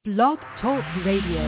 Blog Talk Radio.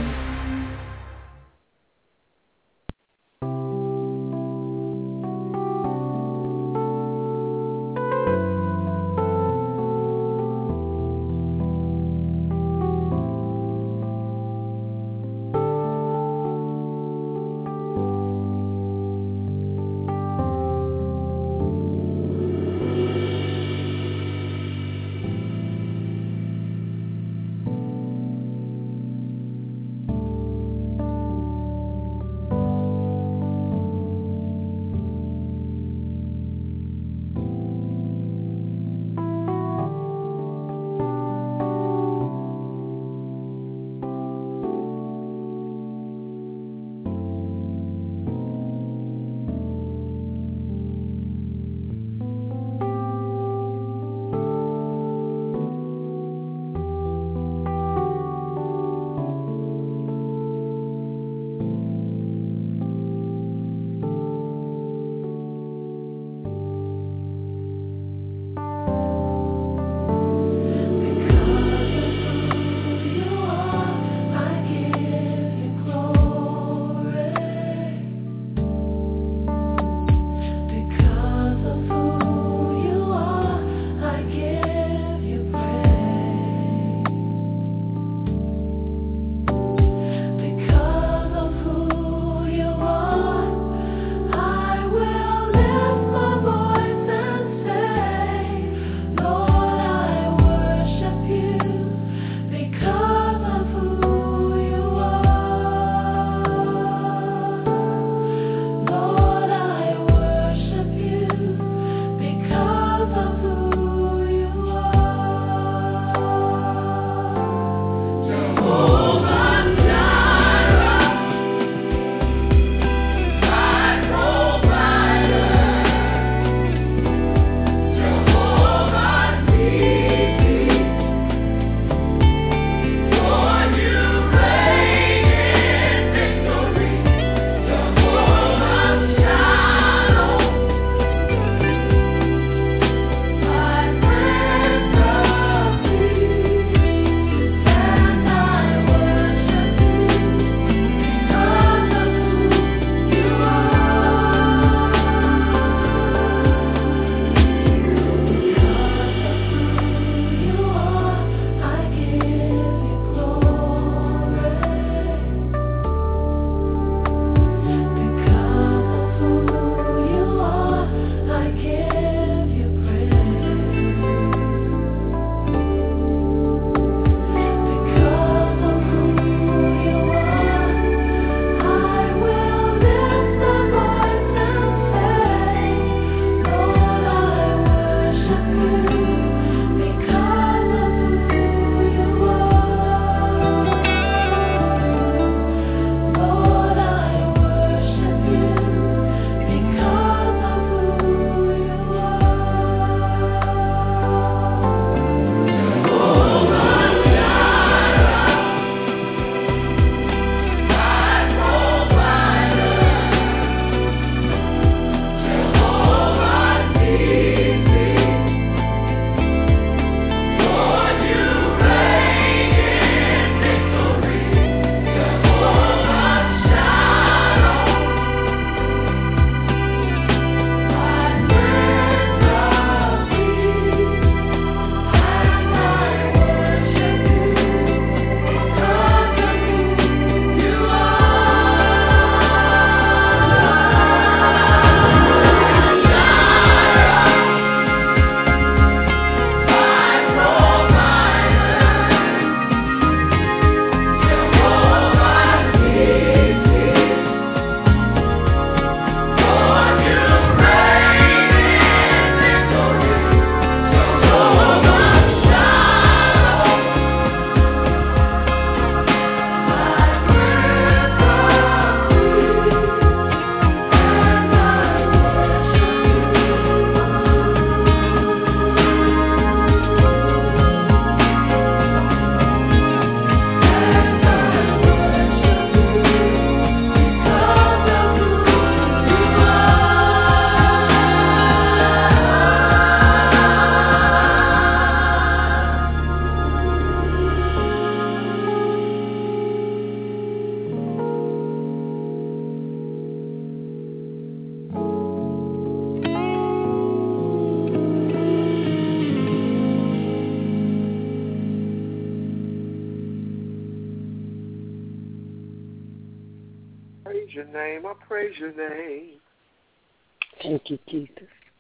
your name. I praise your name. Thank you, Jesus.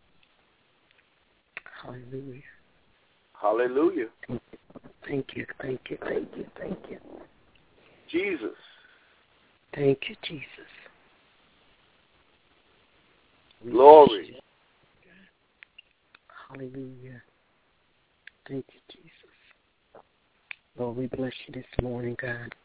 Hallelujah. Hallelujah. Thank you, thank you, thank you, thank you. Jesus. Thank you, Jesus. Glory. Hallelujah. Thank you, Jesus. Lord, we bless you this morning, God.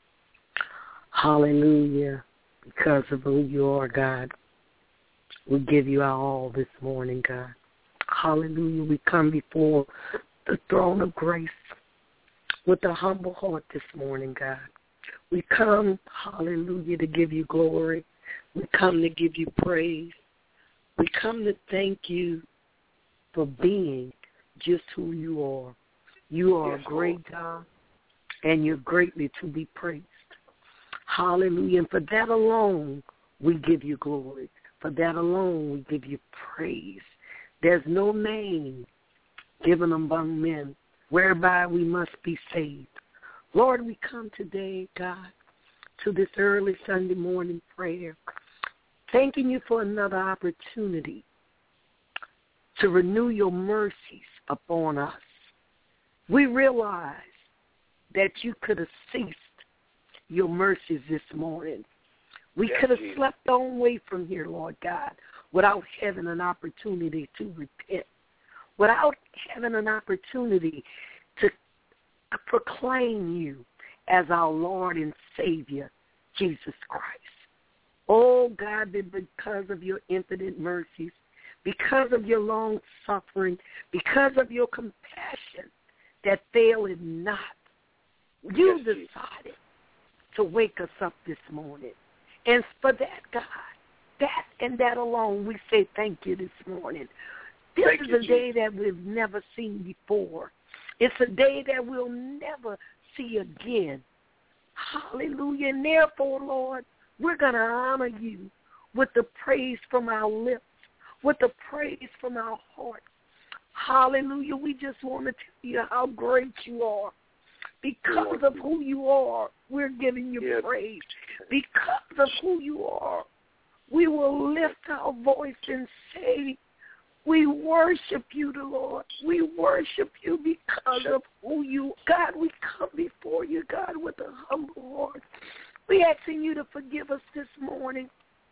Hallelujah. Because of who you are, God, we give you our all this morning, God. Hallelujah. We come before the throne of grace with a humble heart this morning, God. We come, hallelujah, to give you glory. We come to give you praise. We come to thank you for being just who you are. You are a great God, and you're greatly to be praised. Hallelujah. And for that alone, we give you glory. For that alone, we give you praise. There's no name given among men whereby we must be saved. Lord, we come today, God, to this early Sunday morning prayer, thanking you for another opportunity to renew your mercies upon us. We realize that you could have ceased your mercies this morning. We could have slept on way from here, Lord God, without having an opportunity to repent, without having an opportunity to proclaim you as our Lord and Savior, Jesus Christ. Oh, God, because of your infinite mercies, because of your long suffering, because of your compassion that faileth not, you decided to wake us up this morning. And for that, God, that and that alone, we say thank you this morning. This is a day that we've never seen before. It's a day that we'll never see again. Hallelujah. And therefore, Lord, we're going to honor you with the praise from our lips, with the praise from our heart. Hallelujah. We just want to tell you how great you are. Because of who you are, we're giving you praise. Because of who you are, we will lift our voice and say, we worship you, the Lord. We worship you because of who you are. God, we come before you, God, with a humble heart. We asking you to forgive us this morning,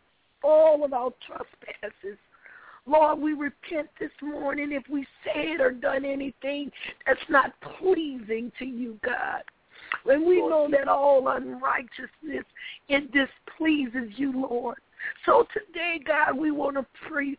all of our trespasses. Lord, we repent this morning if we said or done anything that's not pleasing to you, God. And we know that all unrighteousness, it displeases you, Lord. So today, God, we want to please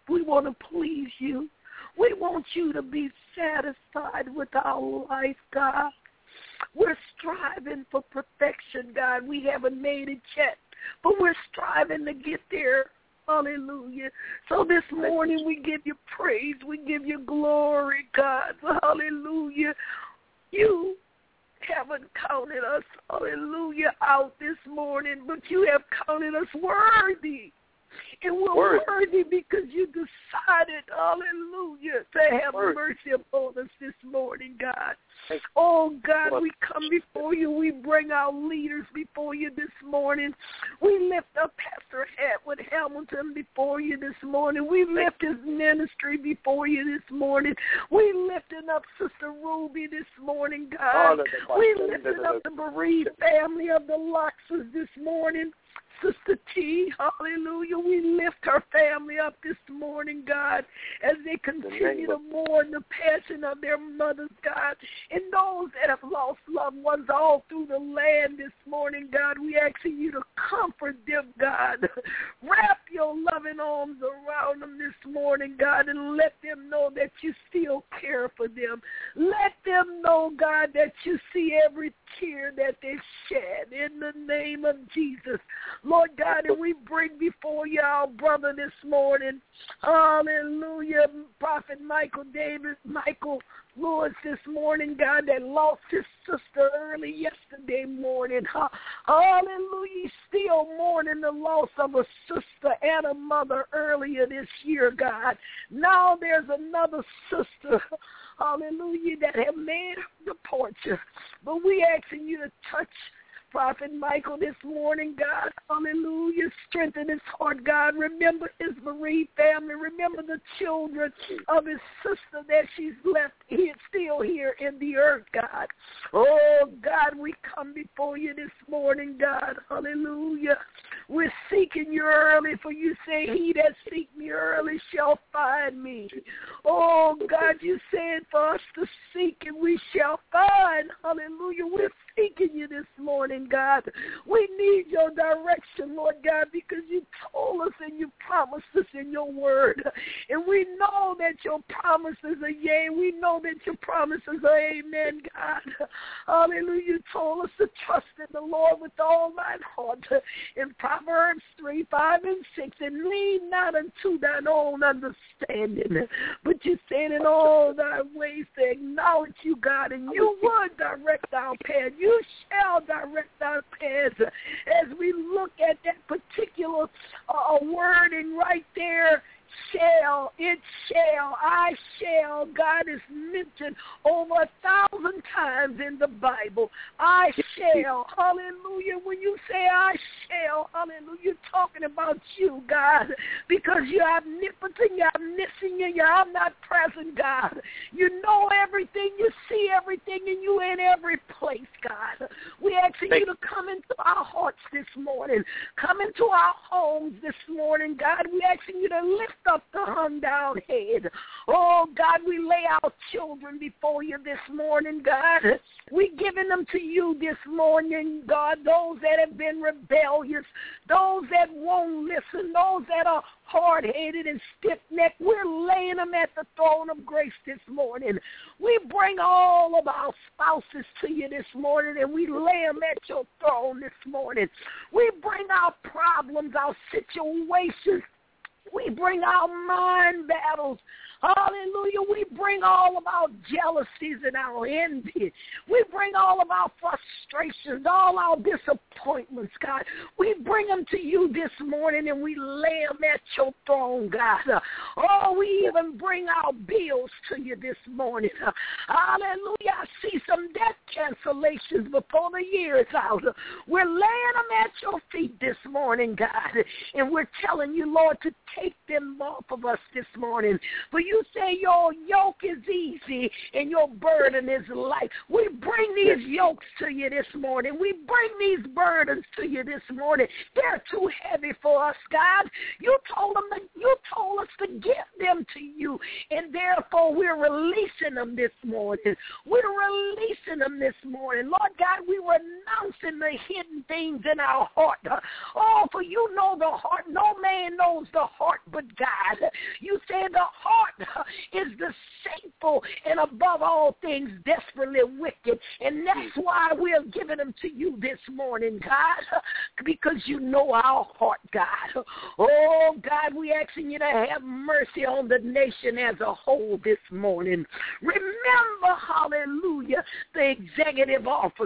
you. We want you to be satisfied with our life, God. We're striving for perfection, God. We haven't made it yet, but we're striving to get there. Hallelujah. So this morning we give you praise. We give you glory, God. Hallelujah. You haven't counted us, hallelujah, out this morning, but you have counted us worthy. And we're worthy because you decided, hallelujah, to have mercy upon us this morning, God. Oh, God, we come before you. We bring our leaders before you this morning. We lift up Pastor Edward Hamilton before you this morning. We lift his ministry before you this morning. We lifting up Sister Ruby this morning, God. We lifting up the bereaved family of the Loxes this morning. Sister T, hallelujah, we lift her family up this morning, God, as they continue to mourn the passing of their mothers, God, and those that have lost loved ones all through the land this morning, God. We asking you to comfort them, God. Wrap your loving arms around them this morning, God, and let them know that you still care for them. Let them know, God, that you see every tear that they shed in the name of Jesus. Lord God, and we bring before you our brother this morning. Hallelujah. Prophet Michael Lewis this morning, God, that lost his sister early yesterday morning. Hallelujah. He's still mourning the loss of a sister and a mother earlier this year, God. Now there's another sister, hallelujah, that have made the departure. But we asking you to touch Prophet Michael this morning, God. Hallelujah. Strengthen his heart, God. Remember his bereaved family. Remember the children of his sister that she's left here, still here in the earth, God. Oh, God, we come before you this morning, God. Hallelujah. We're seeking you early, for you say, he that seek me early shall find me. Oh, God, you said for us to seek and we shall find. Hallelujah. We're seeking you this morning, God. We need your direction, Lord God, because you told us and you promised us in your word. And we know that your promises are yea. We know that your promises are amen, God. Hallelujah. You told us to trust in the Lord with all thine heart. In Proverbs 3, 5, and 6, and lean not unto thine own understanding, but you said in all thy ways to acknowledge you, God, and you would direct our path. You shall direct our paths. As we look at that particular wording right there, I shall. God is mentioned over 1,000 times in the Bible. I shall. Hallelujah. When you say I shall, hallelujah, you're talking about you, God, because you're omnipotent, you're omniscient, you're omnipresent, God. You know everything, you see everything, and you in every place, God. We asking you to come into our hearts this morning, come into our homes this morning, God. We asking you to lift up the hung down head. Oh, God, we lay our children before you this morning, God. We giving them to you this morning, God, those that have been rebellious, those that won't listen, those that are hard-headed and stiff-necked. We're laying them at the throne of grace this morning. We bring all of our spouses to you this morning, and we lay them at your throne this morning. We bring our problems, our situations. We bring our mind battles. Hallelujah. We bring all of our jealousies and our envy. We bring all of our frustrations, all our disappointments, God. We bring them to you this morning, and we lay them at your throne, God. Oh, we even bring our bills to you this morning. Hallelujah. I see some debt cancellations before the year is out. We're laying them at your feet this morning, God, and we're telling you, Lord, to take them off of us this morning. For you say your yoke is easy and your burden is light. We bring these yokes to you this morning. We bring these burdens to you this morning. They're too heavy for us, God. You told us to give them to you, and therefore we're releasing them this morning. We're releasing them this morning. Lord God, we renouncing the hidden things in our heart. Oh, for you know the heart. No man knows the heart but God. You said the heart is deceitful and above all things desperately wicked. And that's why we're giving them to you this morning, God, because you know our heart, God. Oh, God, we asking you to have mercy on the nation as a whole this morning. Remember, hallelujah, the executive officer.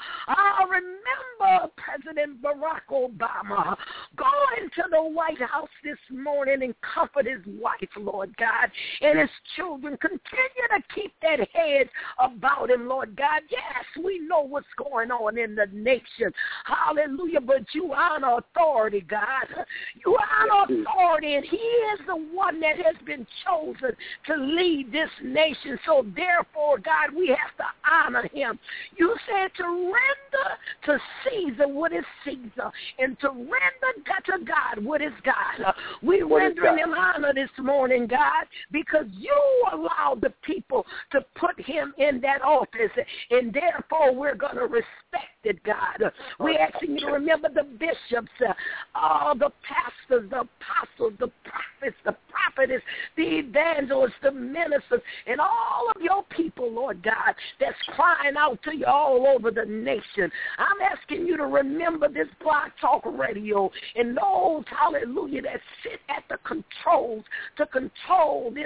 I remember President Barack Obama going to the White House this morning and comfort his wife, Lord God, and his children. Continue to keep that head about him, Lord God. Yes, we know what's going on in the nation. Hallelujah, but you honor authority, God. You honor authority, and he is the one that has been chosen to lead this nation. So therefore, God, we have to honor him. You said to render to Caesar what is Caesar, and to render to God what is God. We rendering him honor this morning, God, because you allowed the people to put him in that office, and therefore we're going to respect it, God. We're asking you to remember the bishops, the pastors, the apostles, the prophets, the prophetess, the evangelists, the ministers, and all of your people, Lord God, that's crying out to you all over the nation. I'm asking you to remember this Blog Talk Radio and those, hallelujah, that sit at the controls to control this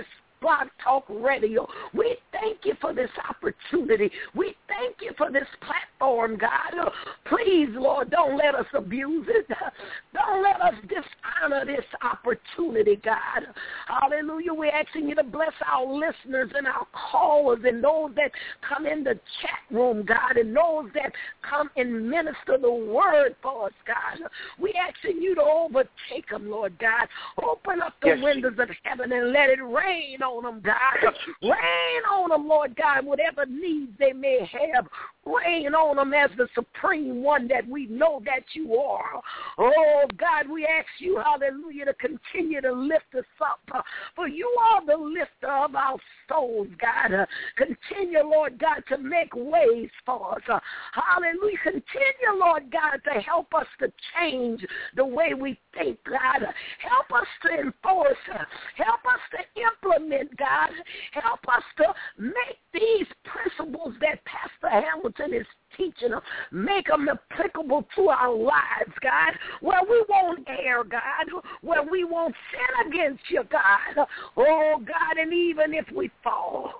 Blog Talk Radio. We thank you for this opportunity. We thank you for this platform, God. Please, Lord, don't let us abuse it. Don't let us dishonor this opportunity, God. Hallelujah. We're asking you to bless our listeners and our callers and those that come in the chat room, God, and those that come and minister the word for us, God. We're asking you to overtake them, Lord God. Open up the windows of heaven and let it rain on them, God. Rain on them, Lord God, whatever needs they may have. Rain on them as the supreme one that we know that you are. Oh, God, we ask you, hallelujah, to continue to lift us up. For you are the lifter of our souls, God. Continue, Lord God, to make ways for us. Hallelujah. Continue, Lord God, to help us to change the way we think, God. Help us to enforce. Help us to implement, God. Help us to make these principles that Pastor Hamilton is teaching them, make them applicable to our lives, God, where we won't err, God, where we won't sin against you, God. Oh, God, and even if we fall,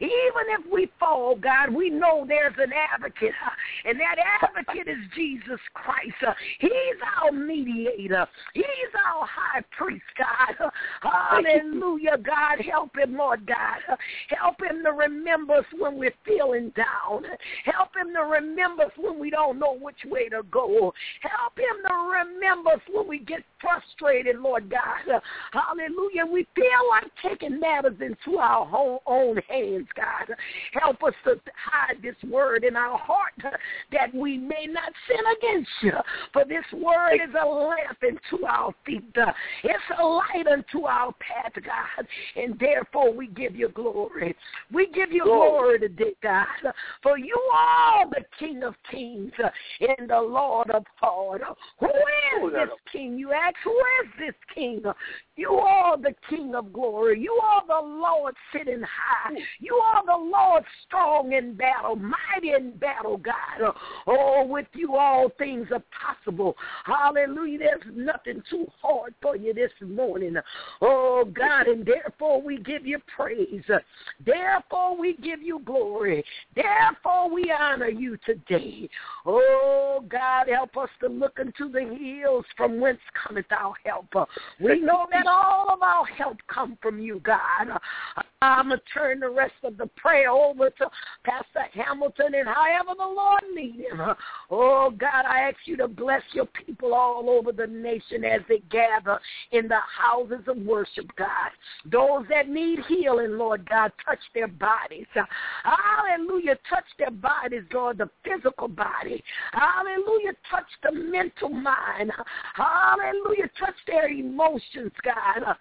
God, we know there's an advocate, and that advocate is Jesus Christ. He's our mediator. He's our high priest, God. Hallelujah, God. Help him, Lord God. Help him to remember us when we're feeling down. Help him to remember us when we don't know which way to go. Help him to remember us when we get frustrated, Lord God. Hallelujah. We feel like taking matters into our own hands, God. Help us to hide this word in our heart that we may not sin against you. For this word is a lamp unto our feet. It's a light unto our path, God. And therefore we give you glory. We give you glory today, God. For you are the King of kings and the Lord of lords. Who is this King? You ask, who is this King? You are the King of glory. You are the Lord sitting high. You are the Lord strong in battle, mighty in battle, God. Oh, with you all things are possible. Hallelujah. There's nothing too hard for you this morning. Oh, God, and therefore we give you praise. Therefore we give you glory. Therefore we honor you today. Oh, God, help us to look into the hills from whence cometh our help. We know that all of our help come from you, God. I'm going to turn the rest of the prayer over to Pastor Hamilton and however the Lord lead him. Oh, God, I ask you to bless your people all over the nation as they gather in the houses of worship, God. Those that need healing, Lord God, touch their bodies. Hallelujah. Touch their bodies, Lord, the physical body. Hallelujah. Touch the mental mind. Hallelujah. Touch their emotions, God.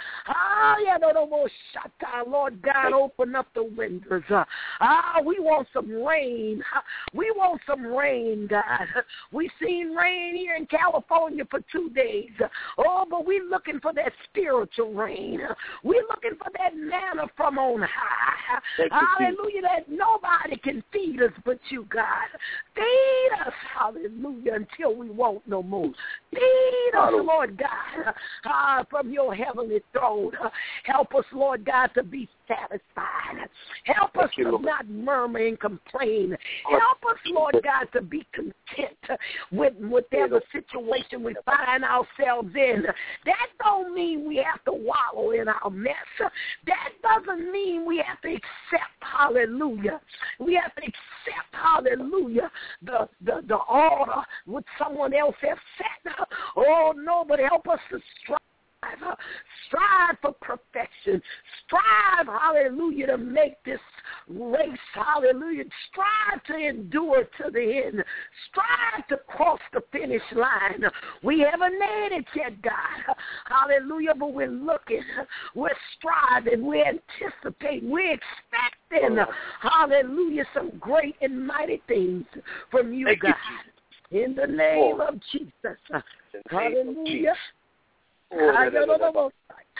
Lord God, open up the windows. We want some rain. We want some rain, God. We've seen rain here in California for 2 days. Oh, but we're looking for that spiritual rain. We're looking for that manna from on high. Hallelujah, that nobody can feed us but you, God. Feed us, hallelujah, until we won't no more. Feed us, Lord God, from your heavenly throne. Help us, Lord God, to be satisfied. Help us to not murmur and complain. Help us, Lord God, to be content with whatever situation we find ourselves in. That don't mean we have to wallow in our mess. That doesn't mean we have to accept, hallelujah. We have to accept, hallelujah, the order what someone else has set. Oh, no, but help us to strive. Strive for perfection. Strive, hallelujah, to make this race, hallelujah. Strive to endure to the end. Strive to cross the finish line. We haven't made it yet, God. Hallelujah, but we're looking. We're striving. We're anticipating. We're expecting, hallelujah, some great and mighty things from you, God. In the name of Jesus. Hallelujah. Glory to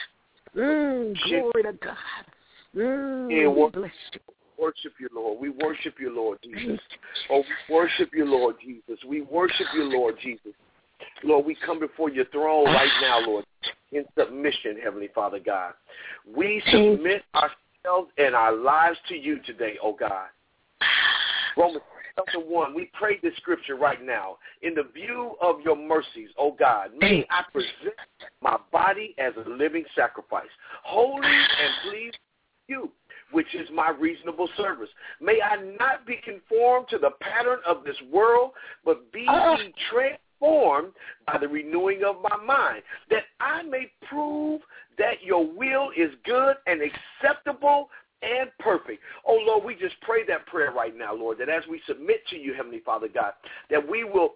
God. We bless you. Worship you, Lord. We worship you, Lord Jesus. Oh, we worship you, Lord Jesus. We worship you, Lord Jesus. Lord, we come before your throne right now, Lord, in submission, Heavenly Father God. We submit ourselves ourselves and our lives to you today, oh God. Romans chapter 1, we pray this scripture right now. In the view of your mercies, oh God, may I present my body as a living sacrifice, holy and pleasing to you, which is my reasonable service. May I not be conformed to the pattern of this world, but be ye transformed by the renewing of my mind, that I may prove that your will is good and acceptable and perfect. Oh, Lord, we just pray that prayer right now, Lord, that as we submit to you, Heavenly Father God, that we will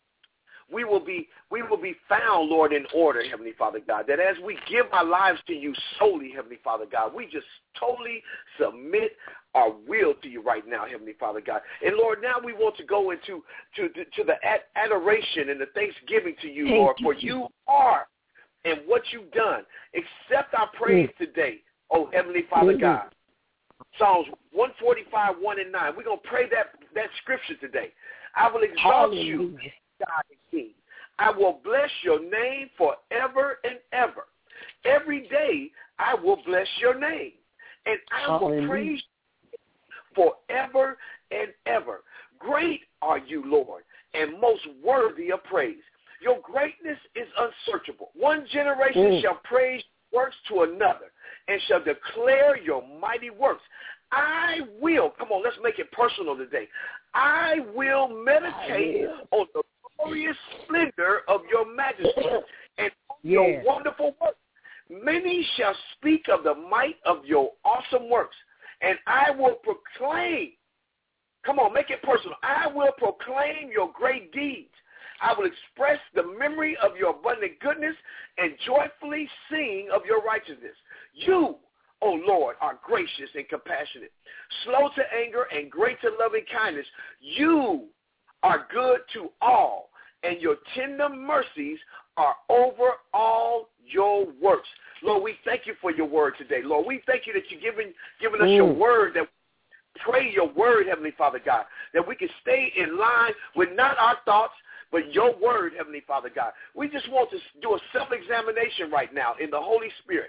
be found, Lord, in order, Heavenly Father God, that as we give our lives to you solely, Heavenly Father God, we just totally submit our will to you right now, Heavenly Father God. And, Lord, now we want to go into the adoration and the thanksgiving to you, Lord, for you are and what you've done. Accept our praise today, oh Heavenly Father God. Psalms 145, 1 and 9. We're going to pray that scripture today. I will exalt you, God and King. I will bless your name forever and ever. Every day I will bless your name, and I will praise you forever and ever. Great are you, Lord, and most worthy of praise. Your greatness is unsearchable. One generation shall praise your works to another and shall declare your mighty works. I will, come on, let's make it personal today. I will meditate on the glorious splendor of your majesty and your wonderful works. Many shall speak of the might of your awesome works, and I will proclaim, come on, make it personal. I will proclaim your great deeds. I will express the memory of your abundant goodness and joyfully sing of your righteousness. You, O Lord, are gracious and compassionate, slow to anger and great to loving kindness. You are good to all, and your tender mercies are over all your works. Lord, we thank you for your word today. Lord, we thank you that you've given us your word, that we pray your word, Heavenly Father God, that we can stay in line with not our thoughts, but your word, Heavenly Father God. We just want to do a self-examination right now in the Holy Spirit.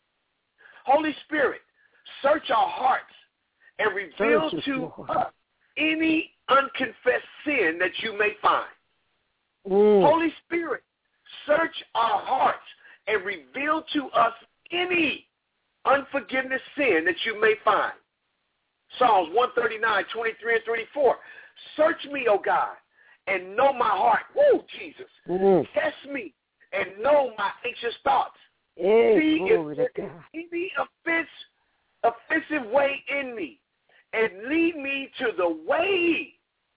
Holy Spirit, search our hearts and reveal to us any unconfessed sin that you may find. Holy Spirit, search our hearts and reveal to us any unforgiveness sin that you may find. Psalms 139, 23 and 34. Search me, O God, and know my heart. Woo, Jesus. Test me and know my anxious thoughts. See if there is any offensive way in me, and lead me to the way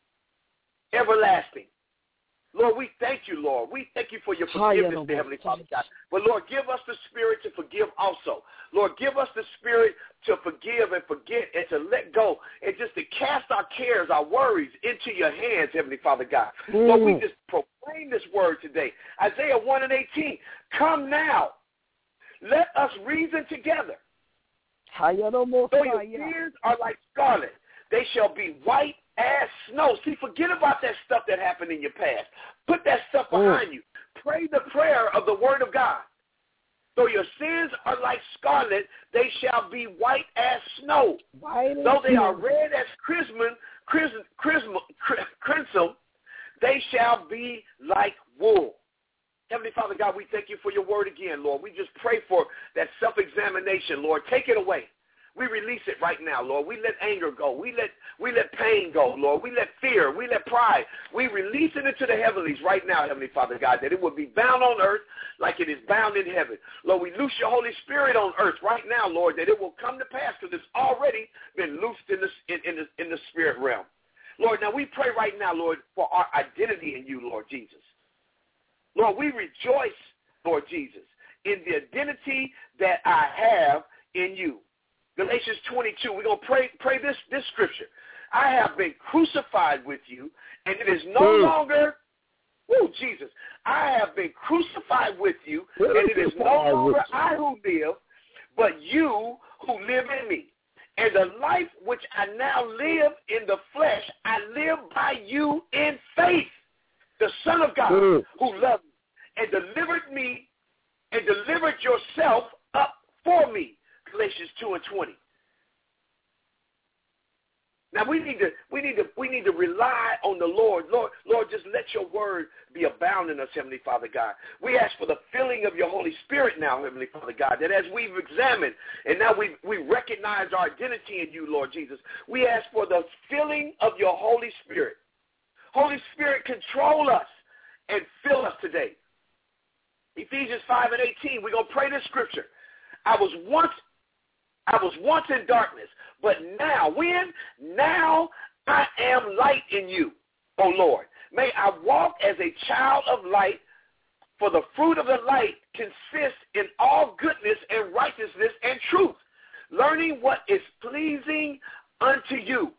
everlasting. Lord, we thank you, Lord. We thank you for your forgiveness, Heavenly Father God. But, Lord, give us the spirit to forgive also. Lord, give us the spirit to forgive and forget and to let go and just to cast our cares, our worries into your hands, Heavenly Father God. Lord, we just proclaim this word today. Isaiah 1 and 18, come now. Let us reason together. Though your sins are like scarlet, they shall be white as snow. See, forget about that stuff that happened in your past. Put that stuff behind you. Pray the prayer of the word of God. Though your sins are like scarlet, they shall be white as snow. Though they are red as crimson, they shall be like wool. Heavenly Father God, we thank you for your word again, Lord. We just pray for that self-examination, Lord. Take it away. We release it right now, Lord. We let anger go. We let pain go, Lord. We let fear. We let pride. We release it into the heavenlies right now, Heavenly Father God, that it will be bound on earth like it is bound in heaven. Lord, we loose your Holy Spirit on earth right now, Lord, that it will come to pass because it's already been loosed in the spirit realm. Lord, now we pray right now, Lord, for our identity in you, Lord Jesus. Lord, we rejoice, Lord Jesus, in the identity that I have in you. Galatians 22, we're going to pray this scripture. I have been crucified with you, and it is no longer, Jesus, I have been crucified with you, and it is no longer I who live, but you who live in me. And the life which I now live in the flesh, I live by you in faith. The Son of God who loved me and delivered me and delivered yourself up for me. Galatians 2 and 20. Now we need to rely on the Lord. Lord, just let your word be abound in us, Heavenly Father God. We ask for the filling of your Holy Spirit now, Heavenly Father God, that as we've examined and now we recognize our identity in you, Lord Jesus, we ask for the filling of your Holy Spirit. Holy Spirit, control us and fill us today. Ephesians 5:18, we're going to pray this scripture. I was once in darkness, but now I am light in you, O Lord. May I walk as a child of light, for the fruit of the light consists in all goodness and righteousness and truth, learning what is pleasing unto you.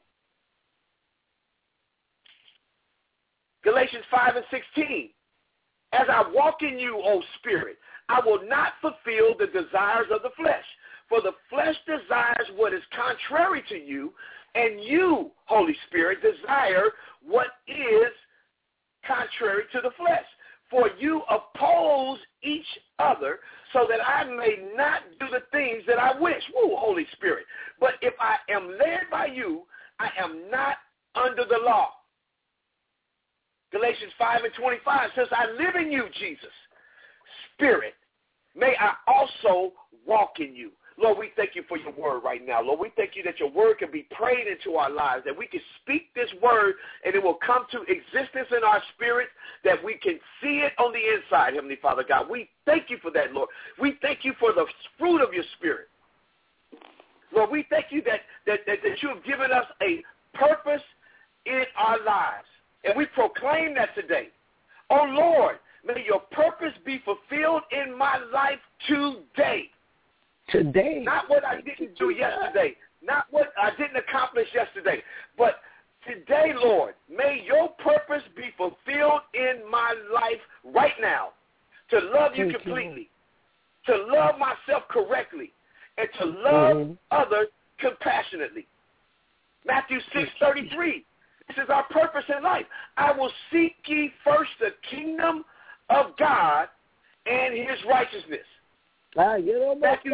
Galatians 5:16, as I walk in you, O Spirit, I will not fulfill the desires of the flesh. For the flesh desires what is contrary to you, and you, Holy Spirit, desire what is contrary to the flesh. For you oppose each other so that I may not do the things that I wish. Woo, Holy Spirit. But if I am led by you, I am not under the law. Galatians 5:25 says, I live in you, Jesus. Spirit, may I also walk in you. Lord, we thank you for your word right now. Lord, we thank you that your word can be prayed into our lives, that we can speak this word and it will come to existence in our spirit, that we can see it on the inside, Heavenly Father God. We thank you for that, Lord. We thank you for the fruit of your spirit. Lord, we thank you that you have given us a purpose in our lives, and we proclaim that today. Oh, Lord, may your purpose be fulfilled in my life today. Today. Not what I didn't do yesterday, not what I didn't accomplish yesterday, but today, Lord, may your purpose be fulfilled in my life right now, to love you completely, to love myself correctly, and to love others compassionately. Matthew 6:33, this is our purpose in life. I will seek ye first the kingdom of God and his righteousness. Matthew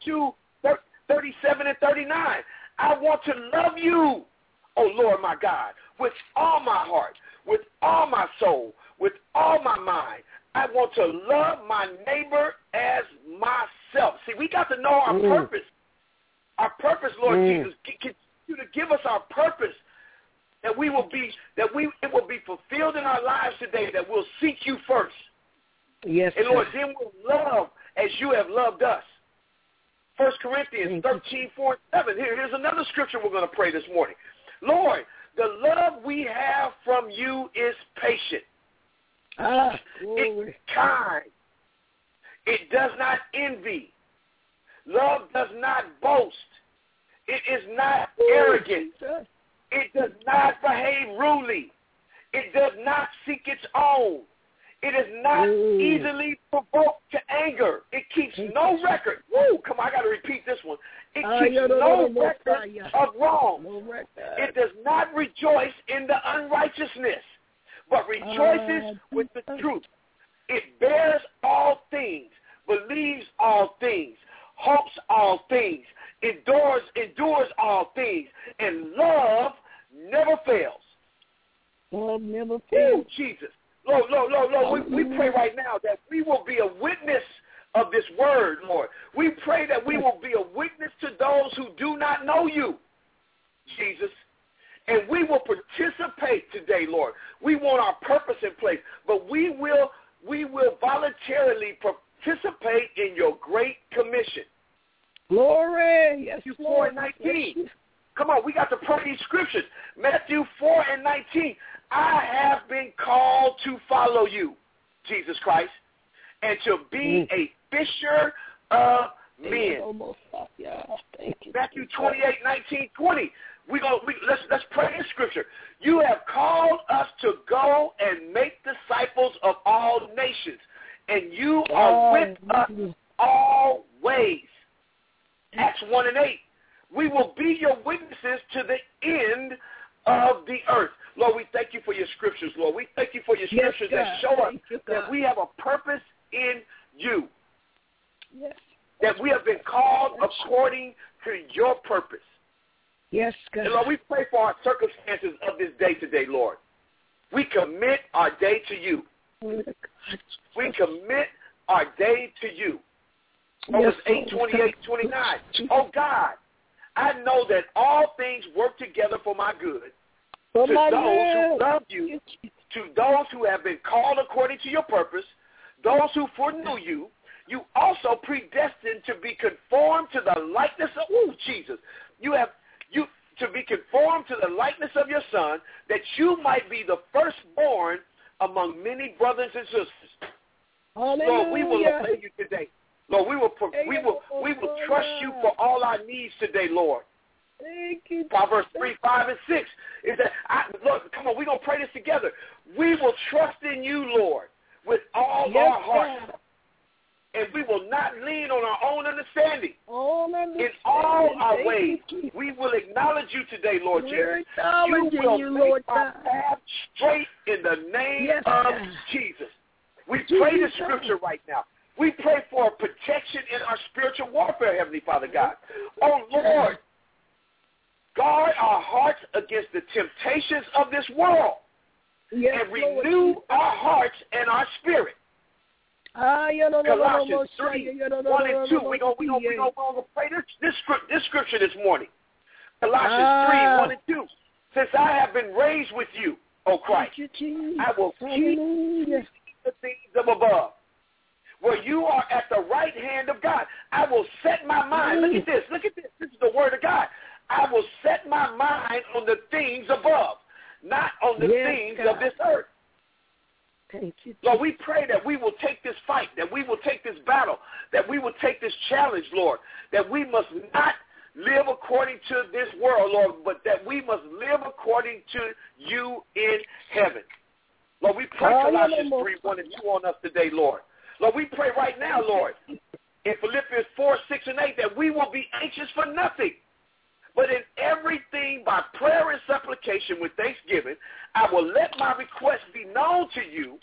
22:37 and 39. I want to love you, oh Lord my God, with all my heart, with all my soul, with all my mind. I want to love my neighbor as myself. See, we got to know our purpose. Our purpose, Lord Jesus, continue to give us our purpose, that it will be fulfilled in our lives today, that we'll seek you first. Yes. And Lord, then we'll love as you have loved us. 1 Corinthians 13:4-7. Here's another scripture we're going to pray this morning. Lord, the love we have from you is patient. It's kind. It does not envy. Love does not boast. It is not arrogant. It does not behave rudely. It does not seek its own. It is not easily provoked to anger. It keeps no record. Come on, I got to repeat this one. It keeps no record of wrong. It does not rejoice in the unrighteousness, but rejoices with the truth. It bears all things, believes all things, hopes all things, endures all things, and love never fails. Love never fails. Jesus. Lord, we pray right now that we will be a witness of this word, Lord. We pray that we will be a witness to those who do not know you, Jesus. And we will participate today, Lord. We want our purpose in place, but we will voluntarily participate in your great commission. Glory. Yes, Matthew 4:19. Come on, we got to pray these scriptures. Matthew 4:19. I have been called to follow you, Jesus Christ, and to be a fisher of men. Matthew 28:19-20. Let's pray this scripture. You have called us to go and make disciples of all nations, and you are with us always. Acts 1:8. We will be your witnesses to the end of the earth. Lord, we thank you for your scriptures, Lord. We thank you for your scriptures that show us that we have a purpose in you. Yes. That we have been called according to your purpose. Yes, God. And Lord, we pray for our circumstances of this day today, Lord. We commit our day to you. We commit our day to you. Romans 8:28-29. Oh God, I know that all things work together for my good. To those who love you, to those who have been called according to your purpose, those who foreknew you, you also predestined to be conformed to the likeness of Jesus. You to be conformed to the likeness of your Son, that you might be the firstborn among many brothers and sisters. Hallelujah. Lord, we will obey you today. Lord, we will trust you for all our needs today, Lord. Thank you. Proverbs 3, 5, and 6 is that, Lord, come on, we're going to pray this together. We will trust in you, Lord, with all our hearts. God. And we will not lean on our own understanding. In all our ways, we will acknowledge you today, Lord Jesus. You will make our path straight in the name of Jesus. We pray this scripture right now. We pray for protection in our spiritual warfare, Heavenly Father God. Oh, Lord, guard our hearts against the temptations of this world and renew our hearts and our spirit. Colossians 3, 1 and 2. We're going to pray this scripture this morning. Colossians 3, 1 and 2. Since I have been raised with you, O Christ, I will keep the things of above, where you are at the right hand of God. I will set my mind. Look at this. This is the word of God. I will set my mind on the things above, not on the things of this earth. Thank you. Lord, we pray that we will take this fight, that we will take this battle, that we will take this challenge, Lord, that we must not live according to this world, Lord, but that we must live according to you in heaven. Lord, we pray Colossians 3, 1 and 2 on us today, Lord. Lord, we pray right now, Lord, in Philippians 4, 6, and 8, that we will be anxious for nothing, but in everything by prayer and supplication with thanksgiving, I will let my requests be known to you,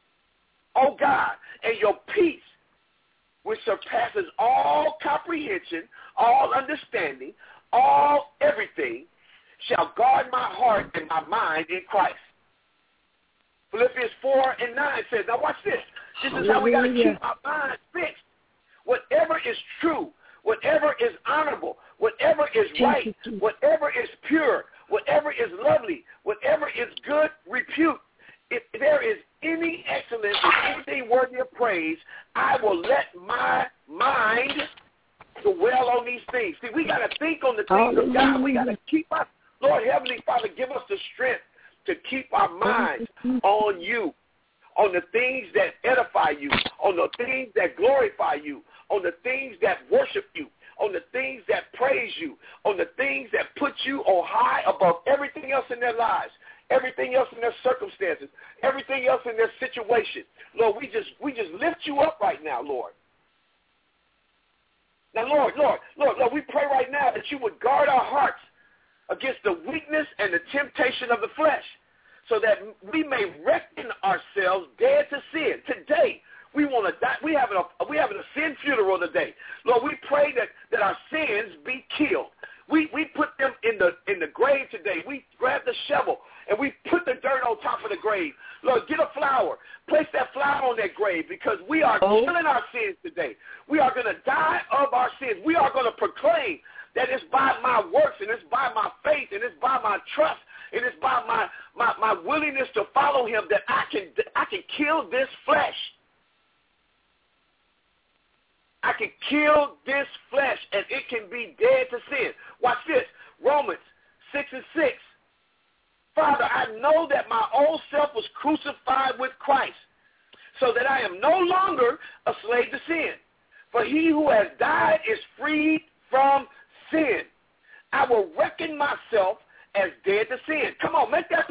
O God, and your peace, which surpasses all comprehension, all understanding, everything, shall guard my heart and my mind in Christ. Philippians 4 and 9 says, now watch this. This is how we got to keep our minds fixed. Whatever is true, whatever is honorable, whatever is right, whatever is pure, whatever is lovely, whatever is good repute, if there is any excellence or anything worthy of praise, I will let my mind dwell on these things. See, we got to think on the things of God. We got to keep our, Lord Heavenly Father, give us the strength to keep our minds on you, on the things that edify you, on the things that glorify you, on the things that worship you, on the things that praise you, on the things that put you on high above everything else in their lives, everything else in their circumstances, everything else in their situation. Lord, we just lift you up right now, Lord. Now, Lord, we pray right now that you would guard our hearts against the weakness and the temptation of the flesh, so that we may reckon ourselves dead to sin. Today, we want to die. We having a sin funeral today. Lord, we pray that our sins be killed. We put them in the grave today. We grab the shovel and we put the dirt on top of the grave. Lord, get a flower. Place that flower on that grave, because we are killing our sins today. We are going to die of our sins. We are going to proclaim that it's by my works and it's by my faith and it's by my trust and it's by my willingness to follow him that I can kill this flesh. I can kill this flesh and it can be dead to sin. Watch this. Romans 6 and 6. Father, I know that my old self was crucified with Christ, so that I am no longer a slave to sin. For he who has died is freed from sin. I will reckon myself as dead to sin. Come on, make that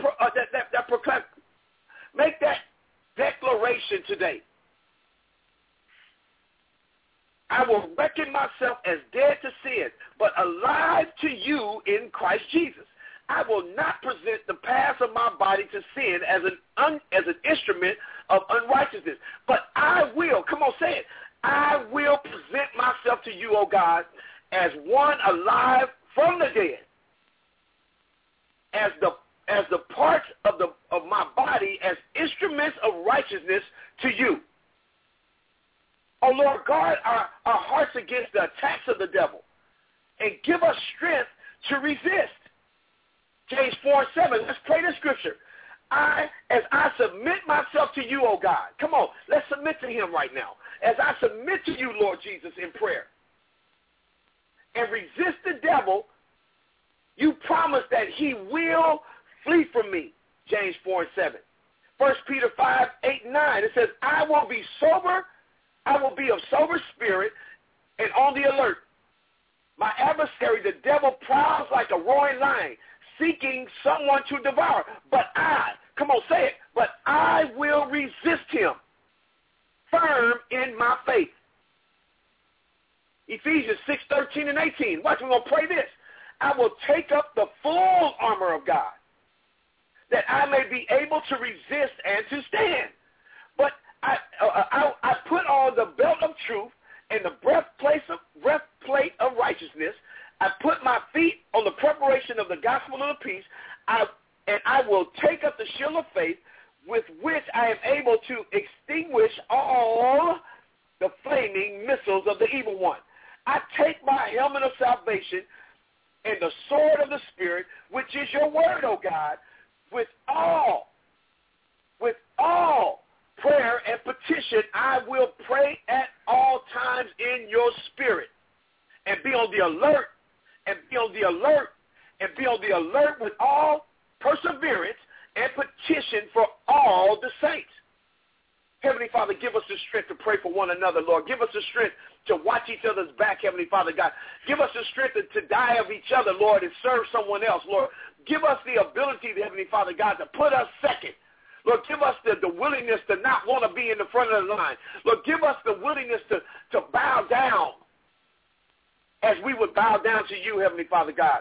declaration today. I will reckon myself as dead to sin, but alive to you in Christ Jesus. I will not present the past of my body to sin as an instrument of unrighteousness, but I will, come on, say it, I will present myself to you, O God, as one alive from the dead, as the parts of my body as instruments of righteousness to you. Oh, Lord, guard our hearts against the attacks of the devil and give us strength to resist. James 4:7. Let's pray the scripture. As I submit myself to you, oh God. Come on, let's submit to him right now. As I submit to you, Lord Jesus, in prayer, and resist the devil, you promise that he will flee from me. James 4:7. 1 Peter 5:8-9. It says, I will be of sober spirit and on the alert. My adversary, the devil, prowls like a roaring lion, seeking someone to devour. But come on, say it, but I will resist him, firm in my faith. Ephesians 6:13-18. Watch, we're going to pray this. I will take up the full armor of God, that I may be able to resist and to stand. But I put on the belt of truth and the breastplate of righteousness. I put my feet on the preparation of the gospel of the peace. And I will take up the shield of faith, with which I am able to extinguish all the flaming missiles of the evil one. I take my helmet of salvation and the sword of the Spirit, which is your word, O God, with all prayer and petition, I will pray at all times in your spirit, and be on the alert, with all perseverance and petition for all the saints. Heavenly Father, give us the strength to pray for one another, Lord. Give us the strength to watch each other's back, Heavenly Father God. Give us the strength to die of each other, Lord, and serve someone else, Lord. Give us the ability, Heavenly Father God, to put us second. Lord, give us the willingness to not want to be in the front of the line. Lord, give us the willingness to bow down as we would bow down to you, Heavenly Father God.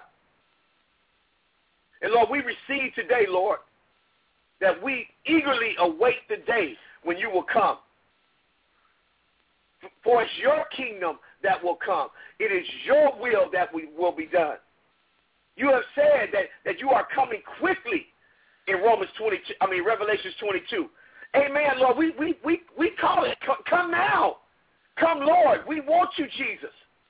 And, Lord, we receive today, Lord, that we eagerly await the day when you will come. For it's your kingdom that will come. It is your will that will be done. You have said that you are coming quickly in Revelations 22. Amen, Lord. We call it. Come now. Come, Lord. We want you, Jesus.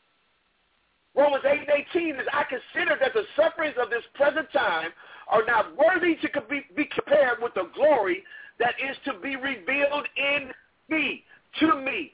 Romans 8:18 is, I consider that the sufferings of this present time are not worthy to be compared with the glory that is to be revealed in me, to me.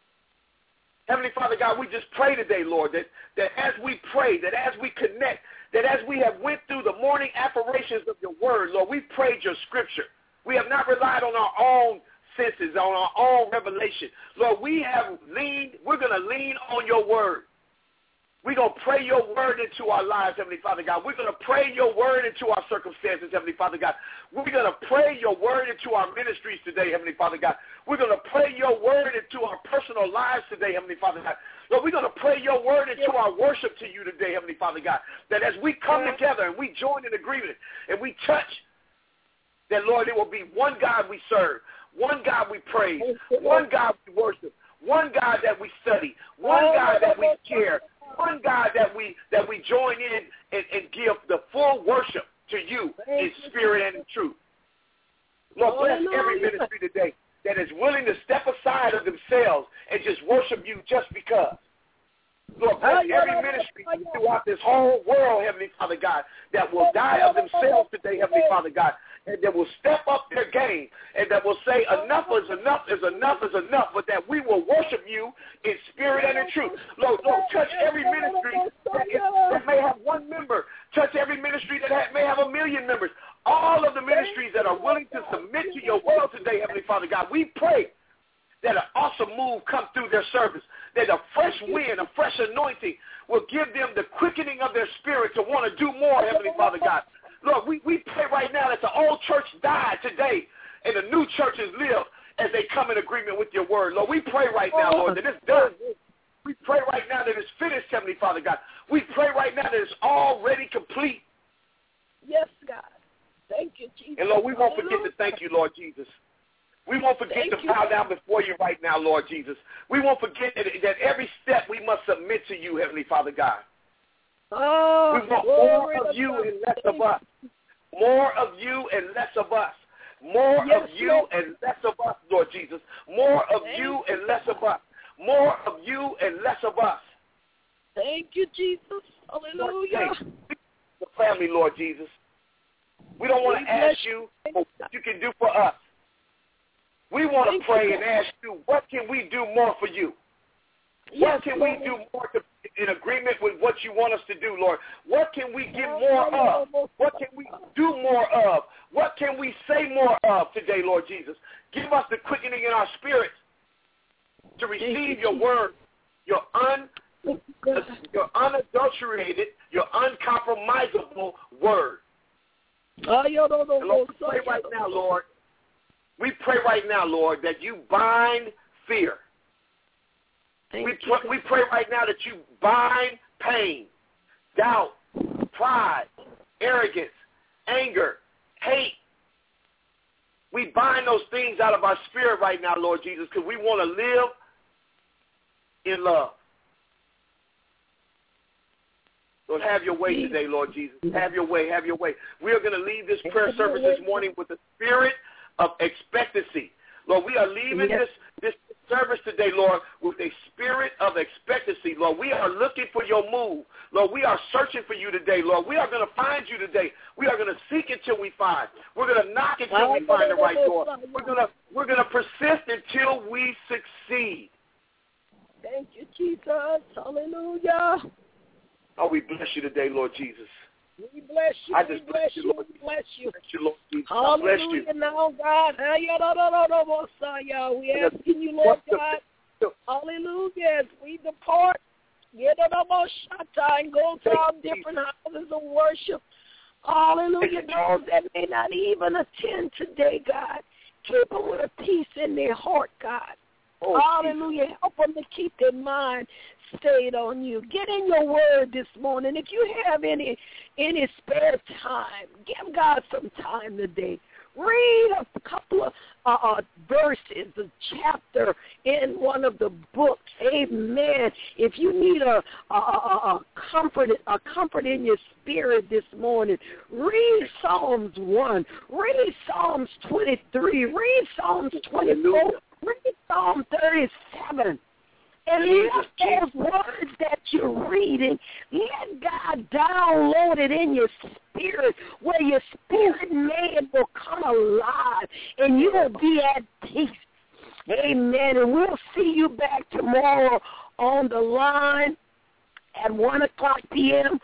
Heavenly Father God, we just pray today, Lord, that as we pray, that as we connect, that as we have went through the morning apparitions of your word, Lord, we prayed your scripture. We have not relied on our own senses, on our own revelation. Lord, we're going to lean on your word. We're going to pray your word into our lives, Heavenly Father God. We're going to pray your word into our circumstances, Heavenly Father God. We're going to pray your word into our ministries today, Heavenly Father God. We're going to pray your word into our personal lives today, Heavenly Father God. Lord, we're going to pray your word into our worship to you today, Heavenly Father God. That as we come together and we join in agreement and we touch, that, Lord, it will be one God we serve, one God we praise, one God we worship, one God that we study, one God that we care, one God that we join in and give the full worship to you in spirit and in truth. Lord, bless every ministry today that is willing to step aside of themselves and just worship you just because. Lord, bless every ministry throughout this whole world, Heavenly Father God, that will die of themselves today, Heavenly Father God, and that will step up their game, and that will say enough is enough is enough is enough, but that we will worship you in spirit and in truth. Lord, touch every ministry that may have one member. Touch every ministry that may have 1 million members. All of the ministries that are willing to submit to your will today, Heavenly Father God, we pray that an awesome move come through their service, that a fresh wind, a fresh anointing will give them the quickening of their spirit to want to do more, Heavenly Father God. Lord, we pray right now that the old church died today and the new churches live as they come in agreement with your word. Lord, we pray right now, Lord, that it's done. We pray right now that it's finished, Heavenly Father God. We pray right now that it's already complete. Yes, God. Thank you, Jesus. And, Lord, we won't forget to thank you, Lord Jesus. We won't forget to bow down before you right now, Lord Jesus. We won't forget that every step we must submit to you, Heavenly Father God. Oh, we want more of you and less of us. More of you and less of us. More of you Lord. and less of us, Lord Jesus. More of you and less of us. More of you and less of us. Thank you, Jesus. Hallelujah. The family, Lord Jesus. We don't want to ask you what you can do for us. We want to pray and ask you, what can we do more for you? What can we do more in agreement with what you want us to do, Lord? What can we give more of? What can we do more of? What can we say more of today, Lord Jesus? Give us the quickening in our spirits to receive your word, your unadulterated, your uncompromisable word. And Lord, we pray right now, Lord. We pray right now, Lord, that you bind fear. We pray right now that you bind pain, doubt, pride, arrogance, anger, hate. We bind those things out of our spirit right now, Lord Jesus, because we want to live in love. Lord, have your way today, Lord Jesus. Have your way, have your way. We are going to leave this prayer service this morning with a spirit of expectancy. Lord, we are leaving this service today, Lord, with a spirit of expectancy. Lord, we are looking for your move. Lord, we are searching for you today, Lord. We are going to find you today. We are going to seek until we find. We're going to knock until we find the right door. We're going to persist until we succeed. Thank you, Jesus. Hallelujah. Oh, we bless you today, Lord Jesus. We bless you. I just bless you, Lord. We bless you. Bless you, Lord Jesus. Hallelujah. Now, God. We asking you, Lord God. Hallelujah. As we depart, and go to our different houses of worship. Hallelujah. Those that may not even attend today, God, keep them with a peace in their heart, God. Oh, hallelujah. Jesus. Help them to keep their mind stayed on you. Get in your word this morning. If you have any spare time, give God some time today. Read a couple of verses, a chapter in one of the books. Amen. If you need a comfort in your spirit this morning, read Psalms 1. Read Psalms 23. Read Psalms 24. Read Psalm 37. And let those words that you're reading, let God download it in your spirit where your spirit man will come alive and you will be at peace. Amen. And we'll see you back tomorrow on the line at 1 o'clock p.m.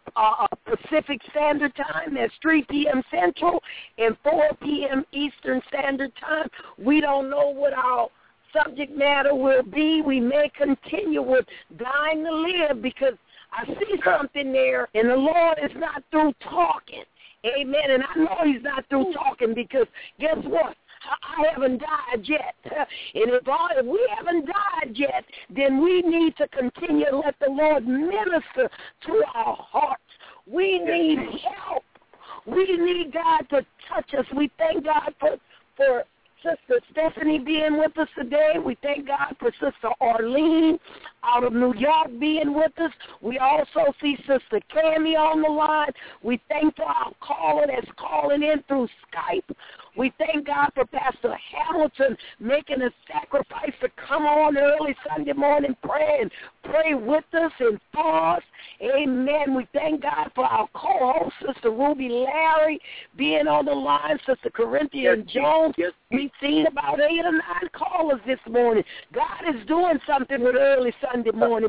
Pacific Standard Time. That's 3 p.m. Central and 4 p.m. Eastern Standard Time. We don't know what our subject matter will be. We may continue with dying to live because I see something there, and the Lord is not through talking. Amen. And I know he's not through talking because guess what? I haven't died yet. And if we haven't died yet, then we need to continue to let the Lord minister to our hearts. We need help. We need God to touch us. We thank God for Sister Stephanie being with us today. We thank God for Sister Arlene out of New York being with us. We also see Sister Cammie on the line. We thank our caller that's calling in through Skype. We thank God for Pastor Hamilton making a sacrifice to come on early Sunday morning pray with us and for us. Amen. We thank God for our co-host, Sister Ruby Larry, being on the line, Sister Corinthian Jones. We've seen about 8 or 9 callers this morning. God is doing something with early Sunday morning.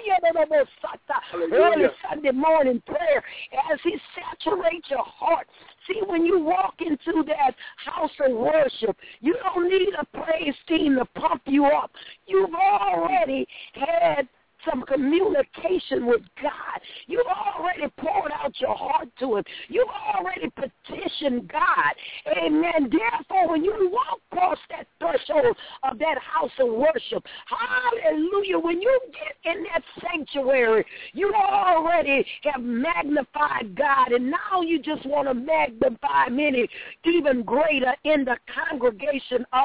Early Sunday morning prayer as he saturates your heart. See, when you walk into that house of worship, you don't need a praise team to pump you up. You've already had some communication with God. You've already poured out your heart to him. You've already petitioned God. Amen. Therefore, when you walk across that threshold of that house of worship, hallelujah, when you get in that sanctuary, you already have magnified God, and now you just want to magnify him even greater in the congregation of the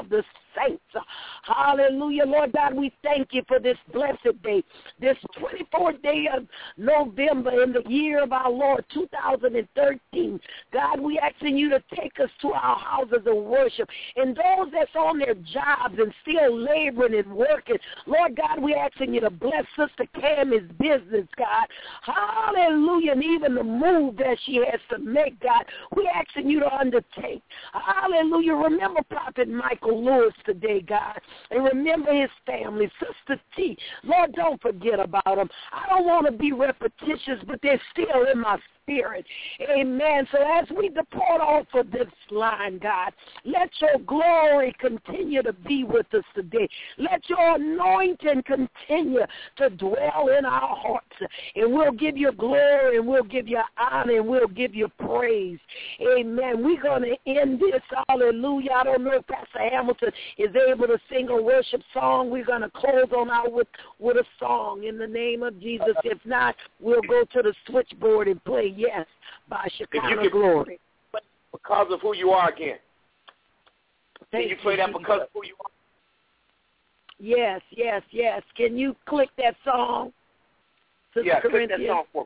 saints. Hallelujah, Lord God, we thank you for this blessed day, this 24th day of November in the year of our Lord 2013. God, we asking you to take us to our houses of worship. And those that's on their jobs and still laboring and working, Lord God, we asking you to bless Sister Cammie's business, God. Hallelujah, and even the move that she has to make, God, we asking you to undertake. Hallelujah. Remember Prophet Michael Lewis today, God, and remember his family, Sister T. Lord, don't forget about them. I don't want to be repetitious, but they're still in my spirit. Amen. So as we depart off of this line, God, let your glory continue to be with us today. Let your anointing continue to dwell in our hearts. And we'll give you glory, and we'll give you honor, and we'll give you praise. Amen. We're going to end this. Hallelujah. I don't know if Pastor Hamilton is able to sing a worship song. We're going to close on out with a song in the name of Jesus. If not, we'll go to the switchboard and play Yes by Shekinah Glory. Because of who you are again. Can you play that because of who you are? Yes, yes, yes. Can you click that song? Yeah, click that song for me.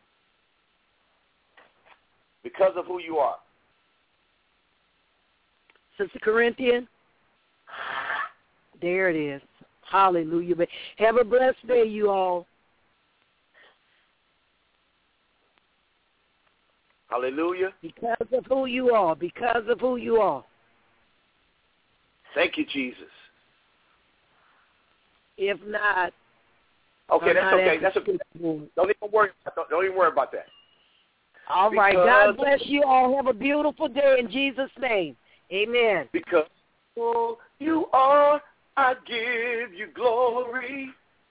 Because of who you are. Sister Corinthian? There it is. Hallelujah. Have a blessed day, you all. Hallelujah. Because of who you are. Because of who you are. Thank you, Jesus. If not, okay, that's okay. That's okay. Don't even worry. Don't even worry about that. All right. God bless you all. Have a beautiful day in Jesus' name. Amen. Because who you are, I give you glory.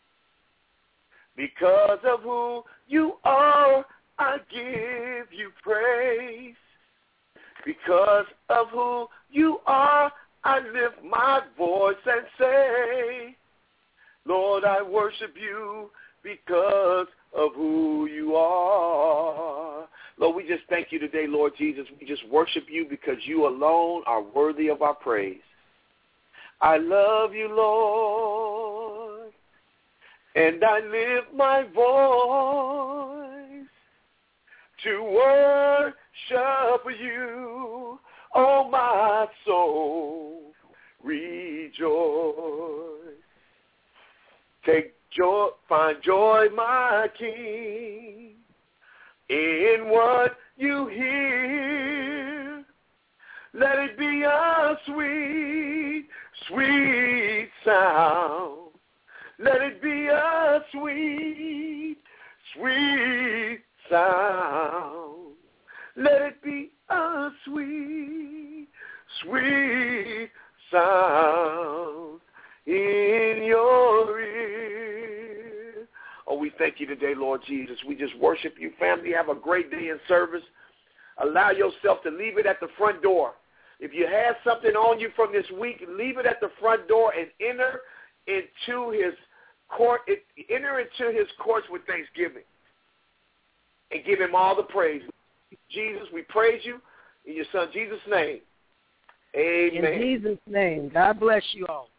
Because of who you are, I give you praise. Because of who you are, I lift my voice and say, Lord, I worship you because of who you are. Lord, we just thank you today, Lord Jesus. We just worship you because you alone are worthy of our praise. I love you, Lord, and I lift my voice to worship you. Oh, my soul, rejoice. Take joy, find joy, my King, in what you hear. Let it be a sweet, sweet sound. Let it be a sweet, sweet sound. Let it be a sweet, sweet sound in your ear. Oh, we thank you today, Lord Jesus. We just worship you. Family, have a great day in service. Allow yourself to leave it at the front door. If you have something on you from this week, leave it at the front door and enter into his court. Enter into his courts with thanksgiving and give him all the praise. Jesus, we praise you in your son Jesus' name. Amen. In Jesus' name. God bless you all.